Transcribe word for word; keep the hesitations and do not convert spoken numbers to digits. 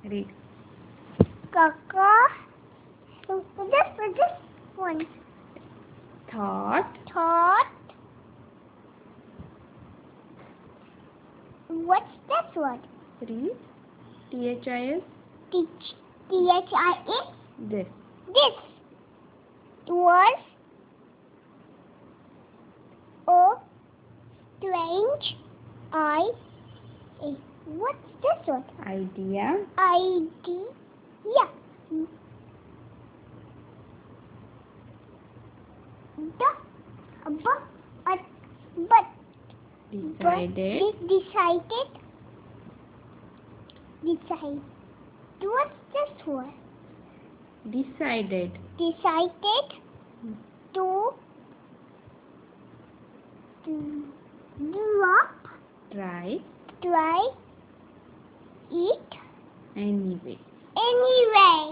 Read. Kaka. Just, just one. Thought. Thought. What's this word? Read. T H I S. Teach. T H I S. This. This was a strange idea. What's this word? Idea. Idea. The but but but Decided. but decided decide. What's this word? Decided. Decided to to drop Try. try it Anyway. anyway.